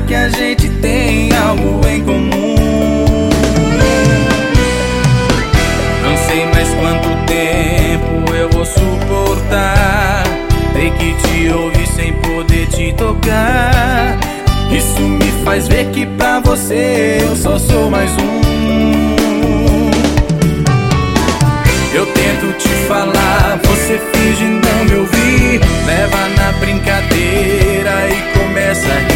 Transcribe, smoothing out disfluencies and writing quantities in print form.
que a gente tem algo em comum. Não sei mais quanto tempo eu vou suportar ter que te ouvir sem poder te tocar. Isso me faz ver que pra você eu só sou mais um. Eu tento te falar, você finge não me ouvir, leva na brincadeira e começa a